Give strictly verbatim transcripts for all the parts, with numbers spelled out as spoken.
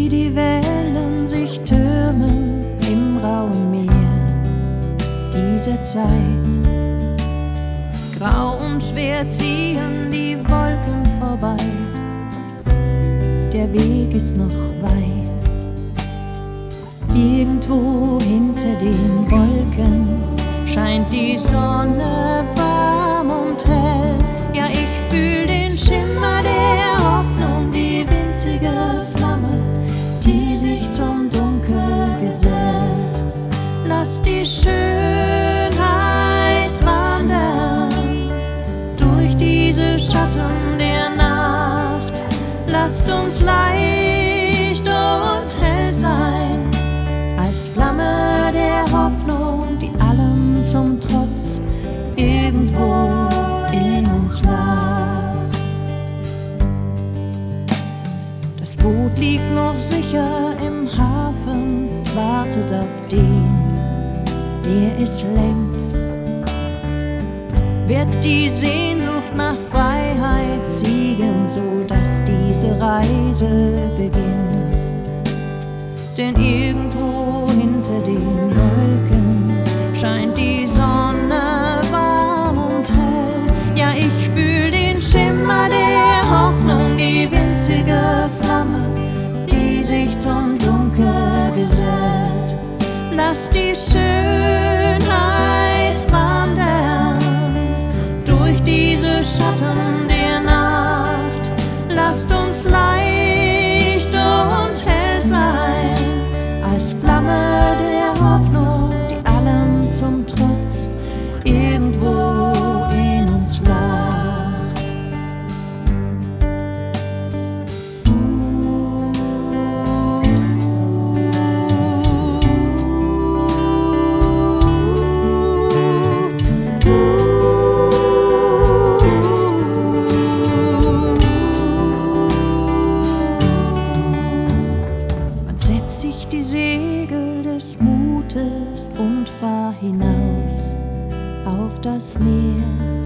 wie die Wellen sich türmen im rauen Meer dieser Zeit. Grau und schwer ziehen die Wolken vorbei, der Weg ist noch weit. Irgendwo hinter den Wolken scheint die Sonne warm und hell. Ja, ich fühl den Schimmer der Hoffnung, die winzige Flamme, die sich zum Dunkel gesellt. Lass die Schönheit wandern durch diese Schatten der Nacht. Lasst uns leicht und hell sein, als Flamme der Hoffnung, die allem zum Trotz irgendwo in uns lacht. Das Boot liegt noch sicher im Hafen, wartet auf den, der es lenkt. Wird die Sehnsucht nach Freiheit siegen, so dass diese Reise beginnt. Denn irgendwo hinter den Wolken scheint die Sonne warm und hell. Ja, ich fühl den Schimmer der Hoffnung, die winzige Flamme, die sich zum Dunkel gesellt. Lass die Schönheit wandern durch diese Schatten der Nacht. Lasst uns leicht und hell sein, als Flamme der Hoffnung, die allem zum Trotz irgendwo in uns lacht. Sich die Segel des Mutes und fahr hinaus auf das Meer.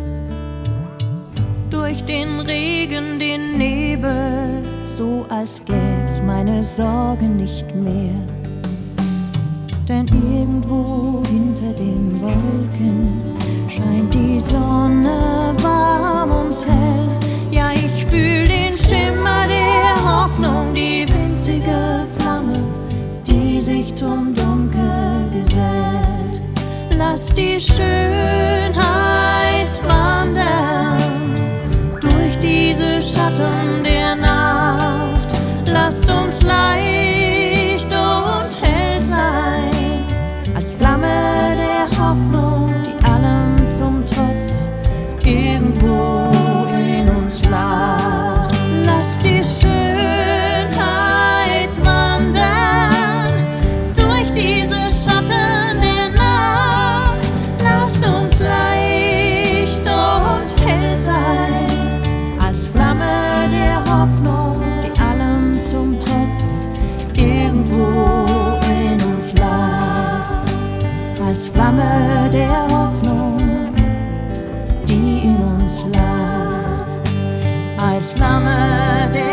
Durch den Regen, den Nebel, so als gäb's meine Sorgen nicht mehr. Denn irgendwo hinter den Wolken scheint die Sonne warm und hell. Ja, ich fühl den Schimmer der Hoffnung, die winzige Flamme, die sich zum Dunkel gesellt. Lass die Schönheit wandern durch diese Schatten der Nacht. Lasst uns leicht und hell sein, als Flamme der Hoffnung, die allem zum Trotz irgendwo in uns lacht. Lass die Schönheit wandern durch diese Schatten der Nacht. Lasst uns leicht und hell sein, als Flamme der Hoffnung, die allem zum Trotz irgendwo in uns lacht. Als Flamme der Hoffnung, die in uns lacht. Als Flamme der